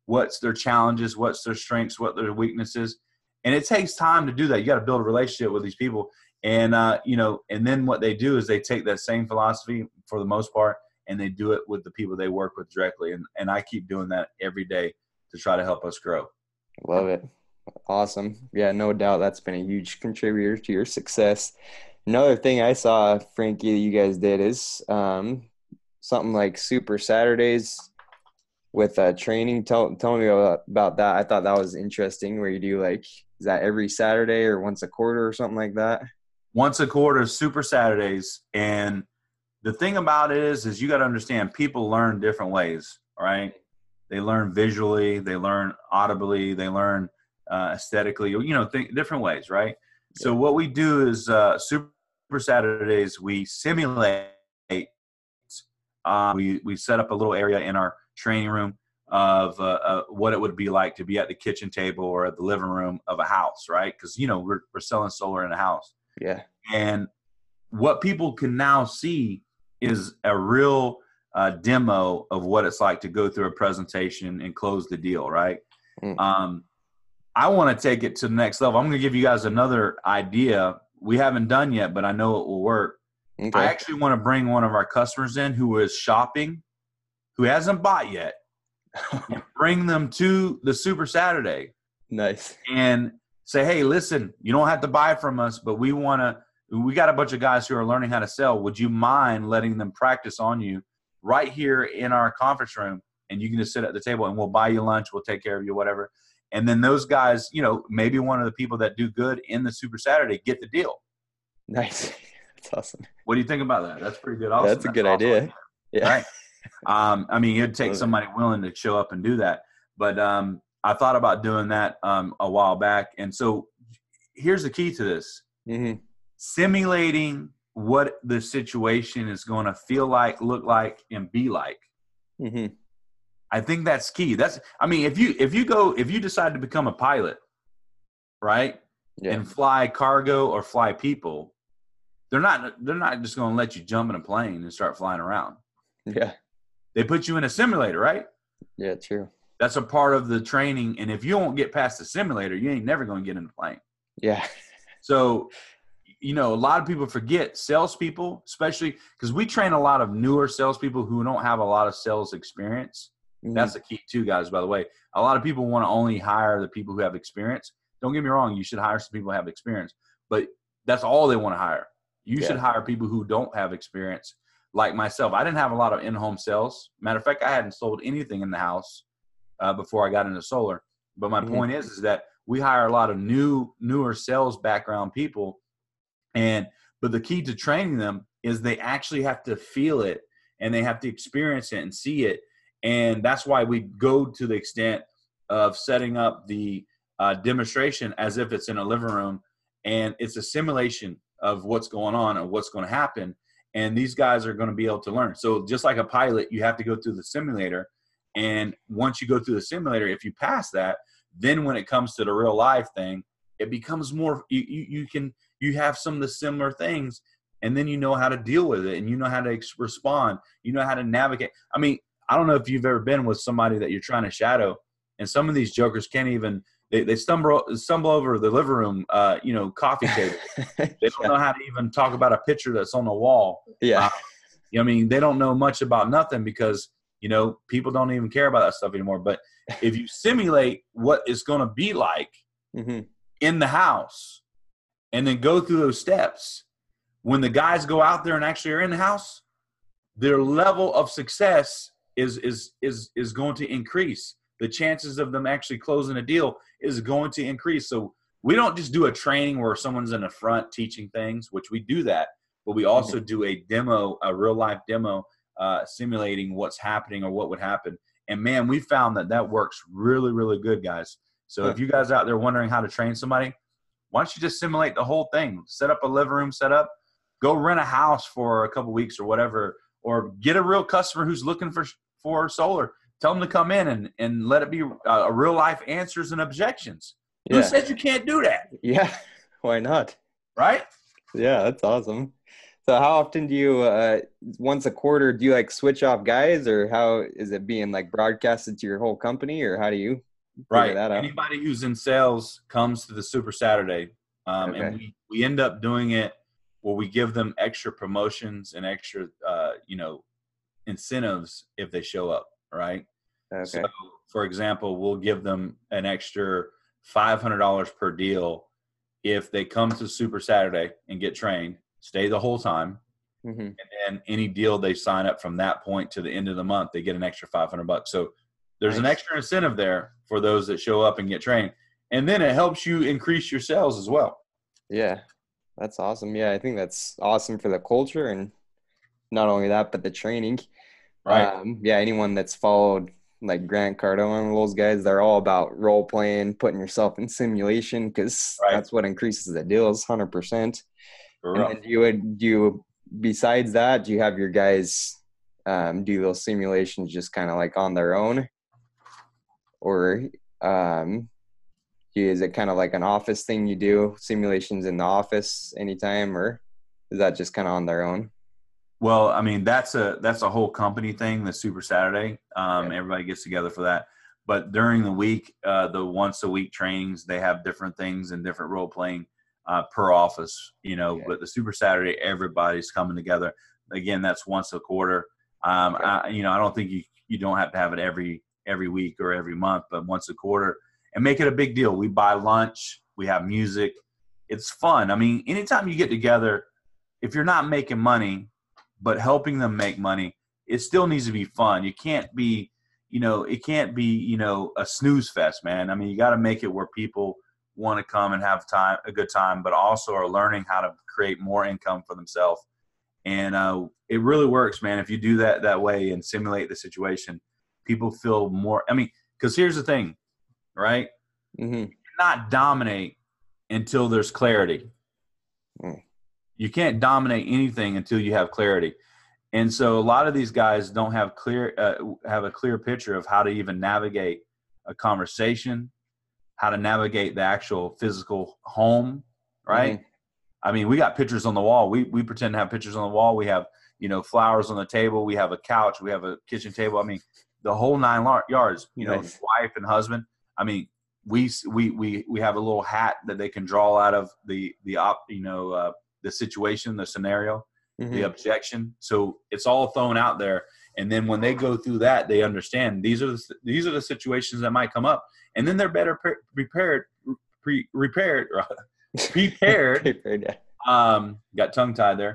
what's their challenges, what's their strengths, what their weaknesses. And it takes time to do that. You got to build a relationship with these people. And, and then what they do is they take that same philosophy for the most part, and they do it with the people they work with directly. And I keep doing that every day to try to help us grow. Love it. Awesome. Yeah, no doubt that's been a huge contributor to your success. Another thing I saw, Frankie, that you guys did is something like Super Saturdays with training. Tell me about that. I thought that was interesting, where you do is that every Saturday or once a quarter or something like that? Once a quarter, Super Saturdays. And the thing about it is you got to understand, people learn different ways, right? They learn visually, they learn audibly, they learn aesthetically, different ways, right? Yeah. So what we do is Super Saturdays, we simulate. We set up a little area in our training room of what it would be like to be at the kitchen table or at the living room of a house, right? Because we're selling solar in a house. Yeah. And what people can now see is a real demo of what it's like to go through a presentation and close the deal, right? I want to take it to the next level. I'm going to give you guys another idea we haven't done yet, but I know it will work. Okay. I actually want to bring one of our customers in who is shopping, who hasn't bought yet, and bring them to the Super Saturday. Nice. And say, hey, listen, you don't have to buy from us, but we got a bunch of guys who are learning how to sell. Would you mind letting them practice on you right here in our conference room? And you can just sit at the table and we'll buy you lunch. We'll take care of you, whatever. And then those guys, maybe one of the people that do good in the Super Saturday get the deal. Nice. That's awesome. What do you think about that? That's pretty good. Awesome. That's a good idea. Yeah. Right. It'd take somebody willing to show up and do that. But I thought about doing that a while back. And so here's the key to this. Mm-hmm. Simulating what the situation is going to feel like, look like, and be like. Mm-hmm. I think that's key. If you decide to become a pilot, right? Yeah. And fly cargo or fly people, they're not just going to let you jump in a plane and start flying around. Yeah. They put you in a simulator, right? Yeah, true. That's a part of the training. And if you don't get past the simulator, you ain't never going to get in the plane. Yeah. So, a lot of people forget, salespeople, especially because we train a lot of newer salespeople who don't have a lot of sales experience. Mm-hmm. That's the key too, guys, by the way. A lot of people want to only hire the people who have experience. Don't get me wrong. You should hire some people who have experience, but that's all they want to hire. You should hire people who don't have experience. Like myself, I didn't have a lot of in-home sales. Matter of fact, I hadn't sold anything in the house before I got into solar. But my point is that we hire a lot of newer sales background people. But the key to training them is they actually have to feel it and they have to experience it and see it. And that's why we go to the extent of setting up the demonstration as if it's in a living room, and it's a simulation of what's going on and what's going to happen. And these guys are going to be able to learn. So just like a pilot, you have to go through the simulator. And once you go through the simulator, if you pass that, then when it comes to the real life thing, it becomes more, you have some of the similar things, and then you know how to deal with it, and you know how to respond. You know how to navigate. I don't know if you've ever been with somebody that you're trying to shadow, and some of these jokers can't even, they stumble over the living room, coffee table. They don't know how to even talk about a picture that's on the wall. Yeah. They don't know much about nothing because, people don't even care about that stuff anymore. But if you simulate what it's going to be like in the house and then go through those steps, when the guys go out there and actually are in the house, their level of success is going to increase. The chances of them actually closing a deal is going to increase. So we don't just do a training where someone's in the front teaching things, which we do that, but we also do a demo, a real life demo, simulating what's happening or what would happen. And man, we found that works really, really good, guys. So if you guys out there wondering how to train somebody, why don't you just simulate the whole thing? Set up a living room setup, go rent a house for a couple weeks or whatever, or get a real customer who's looking for solar. Tell them to come in and let it be a real life answers and objections. Yeah. Who said you can't do that? Yeah. Why not? Right? Yeah, that's awesome. So how often do you, once a quarter, do you like switch off guys, or how is it being like broadcasted to your whole company, or how do you figure Right. that out? Anybody who's in sales comes to the Super Saturday, and Okay. we end up doing it where we give them extra promotions and extra, incentives if they show up. Right. So, Okay. for example, we'll give them an extra $500 per deal if they come to Super Saturday and get trained, stay the whole time, Hmm. and any deal they sign up from that point to the end of the month, they get an extra $500. So there's an Nice. extra incentive there for those that show up and get trained, and then it helps you increase your sales as well. Yeah. That's awesome. Yeah, I think that's awesome for the culture, and not only that, but the training. Right. Yeah, anyone that's followed like Grant Cardone, those guys, they're all about role playing, putting yourself in simulation, because Right. that's what increases the deals 100%. For And real. then besides that, do you have your guys do those simulations just kind of like on their own, or is it kind of like an office thing, you do simulations in the office anytime, or is that just kind of on their own? Well, I mean, that's a whole company thing, the Super Saturday. Yeah. Everybody gets together for that. But during the week, the once a week trainings, they have different things and different role playing per office, Okay. But the Super Saturday, everybody's coming together. Again, that's once a quarter. Okay. I don't think you don't have to have it every week or every month, but once a quarter, and make it a big deal. We buy lunch, we have music. It's fun. I mean, anytime you get together, if you're not making money, but helping them make money, it still needs to be fun. You can't be, it can't be, a snooze fest, man. I mean, you got to make it where people want to come and have a good time, but also are learning how to create more income for themselves. And it really works, man. If you do that way and simulate the situation, people feel more. I mean, because here's the thing, right? Mm-hmm. You cannot dominate until there's clarity. Mm. You can't dominate anything until you have clarity. And so a lot of these guys don't have a clear picture of how to even navigate a conversation, how to navigate the actual physical home, right? Mm-hmm. I mean, we got pictures on the wall. We pretend to have pictures on the wall. We have, flowers on the table. We have a couch. We have a kitchen table. I mean, the whole nine yards, Nice. wife and husband. I mean, we have a little hat that they can draw out of the situation, the scenario, the Mm-hmm. objection. So it's all thrown out there. And then when they go through that, they understand these are the situations that might come up, and then they're better prepared. Prepared. Yeah. Got tongue tied there.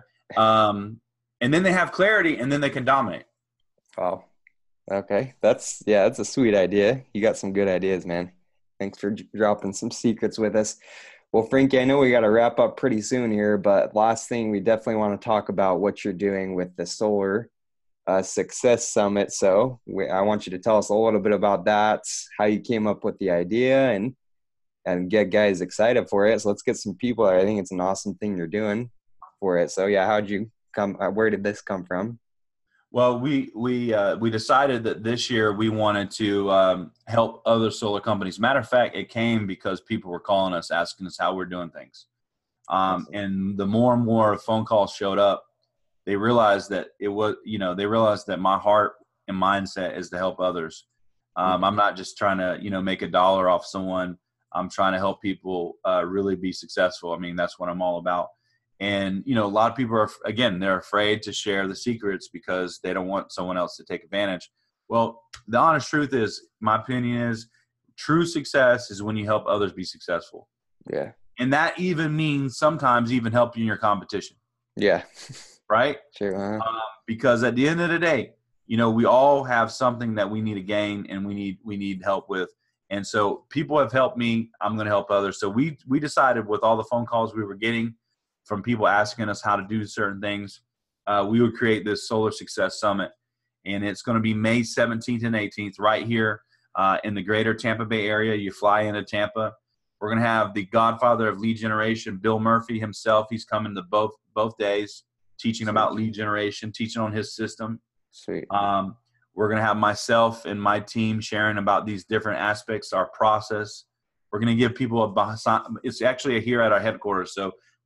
And then they have clarity, and then they can dominate. Wow. Okay. That's a sweet idea. You got some good ideas, man. Thanks for dropping some secrets with us. Well, Frankie, I know we got to wrap up pretty soon here, but last thing, we definitely want to talk about what you're doing with the Solar Success Summit. So I want you to tell us a little bit about that, how you came up with the idea, and get guys excited for it. So let's get some people. I think it's an awesome thing you're doing for it. So yeah, how'd you come? Where did this come from? Well, we decided that this year we wanted to help other solar companies. Matter of fact, it came because people were calling us, asking us how we're doing things. Awesome. And the more and more phone calls showed up, they realized that they realized that my heart and mindset is to help others. I'm not just trying to, make a dollar off someone. I'm trying to help people really be successful. I mean, that's what I'm all about. And, a lot of people they're afraid to share the secrets because they don't want someone else to take advantage. Well, the honest truth is, my opinion is, true success is when you help others be successful. Yeah. And that even means sometimes even helping your competition. Yeah. Right? Sure. Because at the end of the day, we all have something that we need to gain and we need help with. And so people have helped me. I'm going to help others. So we decided, with all the phone calls we were getting from people asking us how to do certain things, we would create this Solar Success Summit. And it's going to be May 17th and 18th right here in the greater Tampa Bay area. You fly into Tampa. We're going to have the godfather of lead generation, Bill Murphy himself. He's coming to both days, teaching about lead generation, teaching on his system. Sweet. We're going to have myself and my team sharing about these different aspects, our process. We're going to give people it's actually here at our headquarters. So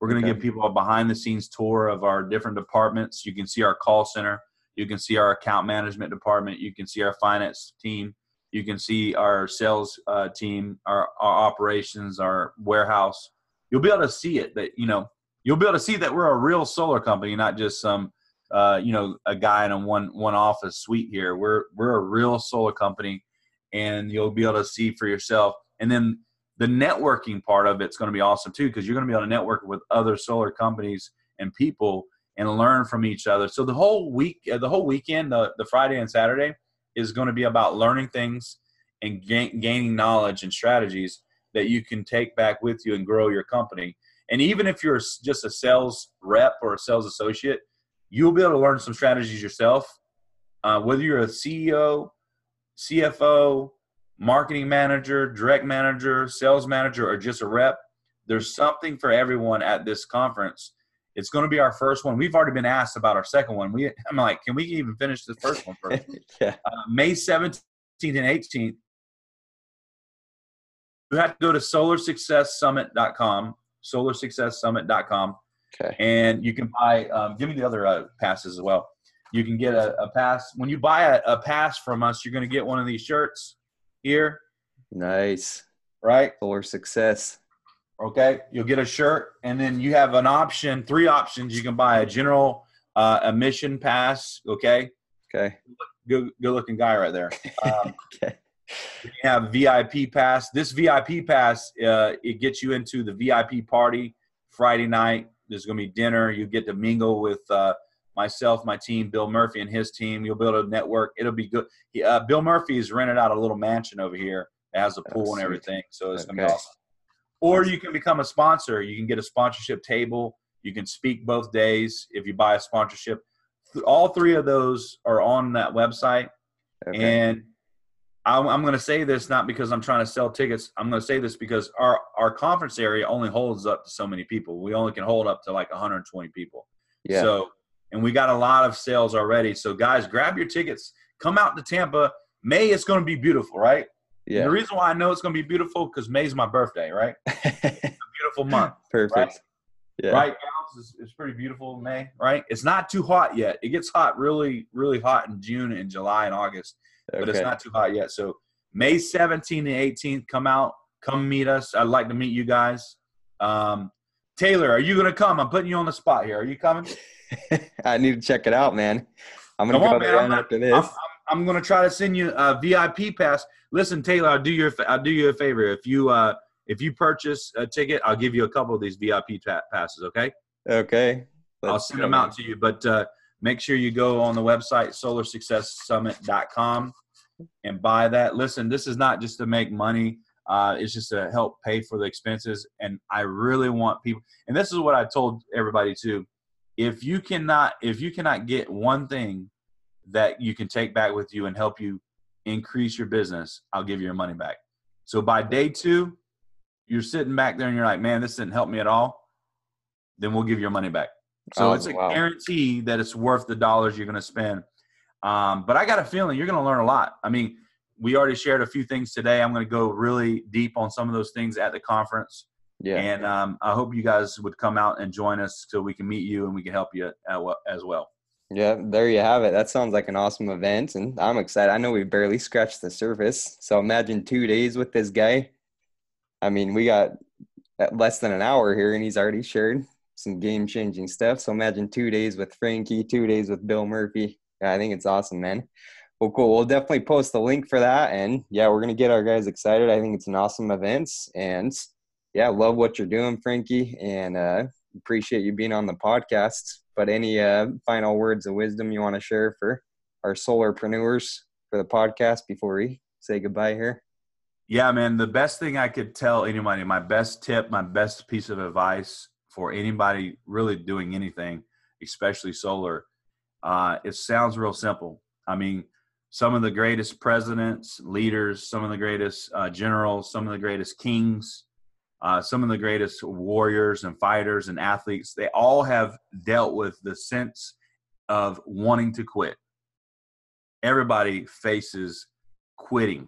We're going to Okay. give people a behind-the-scenes tour of our different departments. You can see our call center. You can see our account management department. You can see our finance team. You can see our sales team, our operations, our warehouse. You'll be able to see it. You'll be able to see that we're a real solar company, not just some, a guy in a one office suite here. We're a real solar company, and you'll be able to see for yourself. And then the networking part of it's going to be awesome too, because you're going to be able to network with other solar companies and people and learn from each other. So the whole weekend, the Friday and Saturday is going to be about learning things and gaining knowledge and strategies that you can take back with you and grow your company. And even if you're just a sales rep or a sales associate, you'll be able to learn some strategies yourself. Whether you're a CEO, CFO, marketing manager, direct manager, sales manager, or just a rep, there's something for everyone at this conference. It's going to be our first one. We've already been asked about our second one. I'm like, can we even finish the first one first? Yeah. May 17th and 18th. You have to go to solarsuccesssummit.com, solarsuccesssummit.com. Okay. And you can buy, give me the other passes as well. You can get a pass. When you buy a pass from us, you're going to get one of these shirts here. Nice. Right? Solar Success. Okay. You'll get a shirt, and then you have three options. You can buy a general admission pass. Okay. Okay. Good looking guy right there. Okay. You have VIP pass. This VIP pass, it gets you into the VIP party Friday night. There's going to be dinner. You get to mingle with myself, my team, Bill Murphy and his team. You'll be able to network. It'll be good. Bill Murphy has rented out a little mansion over here. It has a pool and everything. So it's going to be awesome. Or you can become a sponsor. You can get a sponsorship table. You can speak both days if you buy a sponsorship. All three of those are on that website. Okay. And I'm going to say this not because I'm trying to sell tickets. I'm going to say this because our conference area only holds up to so many people. We only can hold up to like 120 people. Yeah. So, and we got a lot of sales already. So guys, grab your tickets. Come out to Tampa. May is going to be beautiful, right? Yeah. And the reason why I know it's going to be beautiful because May's my birthday, right? It's a beautiful month. Perfect. Right? Yeah. Right? It's pretty beautiful in May, right? It's not too hot yet. It gets hot really, really hot in June and July and August. But it's not too hot yet. So May 17th and 18th, come meet us. I'd like to meet you guys. Taylor, are you going to come? I'm putting you on the spot here. Are you coming? I need to check it out, man. I'm going to go there after this. I'm going to try to send you a VIP pass. Listen, Taylor, I'll do you a favor. If you purchase a ticket, I'll give you a couple of these VIP passes, okay? Okay. I'll send them out to you. But make sure you go on the website, solarsuccesssummit.com, and buy that. Listen, this is not just to make money. It's just to help pay for the expenses. And I really want people – and this is what I told everybody too. If you cannot get one thing that you can take back with you and help you increase your business, I'll give you your money back. So by day 2, you're sitting back there and you're like, man, this didn't help me at all. Then we'll give you your money back. So it's a guarantee that it's worth the dollars you're going to spend. But I got a feeling you're going to learn a lot. I mean, we already shared a few things today. I'm going to go really deep on some of those things at the conference. Yeah. And I hope you guys would come out and join us so we can meet you and we can help you as well. Yeah, there you have it. That sounds like an awesome event, and I'm excited. I know we barely scratched the surface. So imagine 2 days with this guy. I mean, we got less than an hour here, and he's already shared some game-changing stuff. So imagine 2 days with Frankie, 2 days with Bill Murphy. Yeah, I think it's awesome, man. Well, cool. We'll definitely post the link for that. And, yeah, we're going to get our guys excited. I think it's an awesome event. And, yeah, love what you're doing, Frankie, and appreciate you being on the podcast. But any final words of wisdom you want to share for our solarpreneurs for the podcast before we say goodbye here? Yeah, man, the best thing I could tell anybody, my best tip, my best piece of advice for anybody really doing anything, especially solar, it sounds real simple. I mean, some of the greatest presidents, leaders, some of the greatest generals, some of the greatest kings, some of the greatest warriors and fighters and athletes, they all have dealt with the sense of wanting to quit. Everybody faces quitting.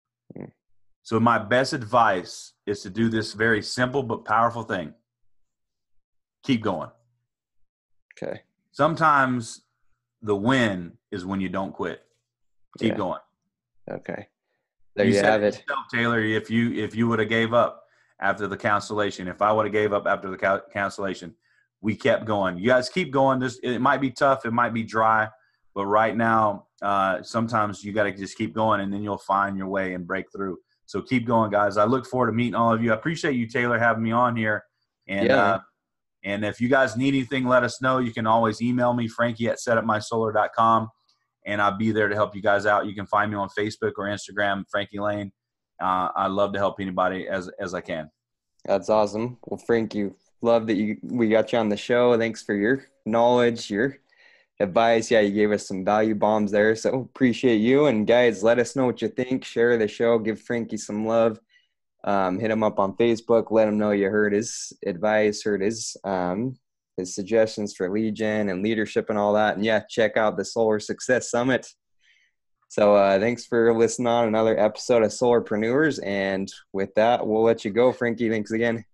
So my best advice is to do this very simple but powerful thing. keep going. Okay. Sometimes the win is when you don't quit. Keep going. Okay. There you have it. Yourself, Taylor, if you would have gave up after the cancellation, if I would have gave up after the cancellation, we kept going. You guys keep going. It might be tough. It might be dry. But right now, sometimes you got to just keep going, and then you'll find your way and break through. So keep going, guys. I look forward to meeting all of you. I appreciate you, Taylor, having me on here. And and if you guys need anything, let us know. You can always email me, Frankie@setupmysolar.com, and I'll be there to help you guys out. You can find me on Facebook or Instagram, Frankie Lane. I love to help anybody as I can. That's awesome. Well, Frankie, love that we got you on the show. Thanks for your knowledge, your advice. Yeah, you gave us some value bombs there, so appreciate you. And guys, let us know what you think. Share the show. Give Frankie some love. Hit him up on Facebook. Let him know you heard his advice, heard his suggestions for Legion and leadership and all that. And yeah, check out the Solar Success Summit. So thanks for listening on another episode of Solarpreneurs. And with that, we'll let you go, Frankie. Thanks again.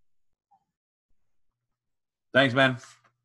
Thanks, man.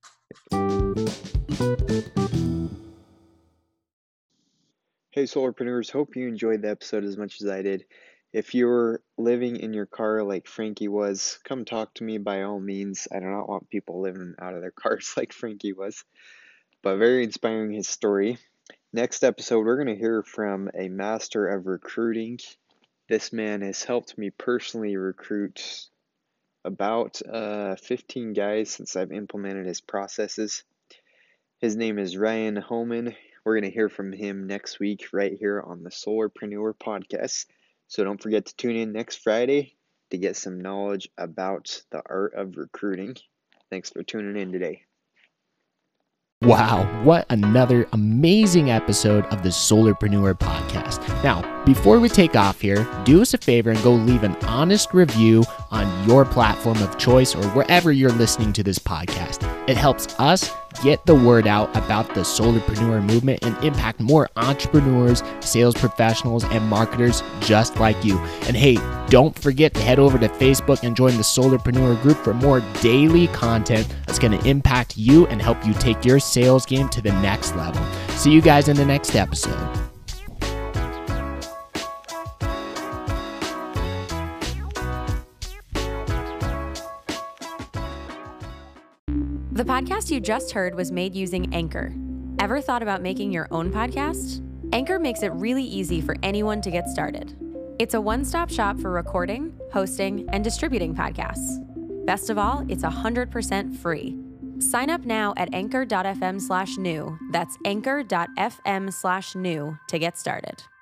Hey, Solarpreneurs. Hope you enjoyed the episode as much as I did. If you're living in your car like Frankie was, come talk to me by all means. I do not want people living out of their cars like Frankie was. But very inspiring, his story. Next episode, we're going to hear from a master of recruiting. This man has helped me personally recruit about 15 guys since I've implemented his processes. His name is Ryan Holman. We're going to hear from him next week right here on the Solarpreneur Podcast. So don't forget to tune in next Friday to get some knowledge about the art of recruiting. Thanks for tuning in today. Wow, what another amazing episode of the Solarpreneur Podcast. Now, before we take off here, do us a favor and go leave an honest review on your platform of choice or wherever you're listening to this podcast. It helps us get the word out about the Solarpreneur movement and impact more entrepreneurs, sales professionals, and marketers just like you. And hey, don't forget to head over to Facebook and join the Solarpreneur group for more daily content that's going to impact you and help you take your sales game to the next level. See you guys in the next episode. The podcast you just heard was made using Anchor. Ever thought about making your own podcast? Anchor makes it really easy for anyone to get started. It's a one-stop shop for recording, hosting, and distributing podcasts. Best of all, it's 100% free. Sign up now at anchor.fm/new. That's anchor.fm/new to get started.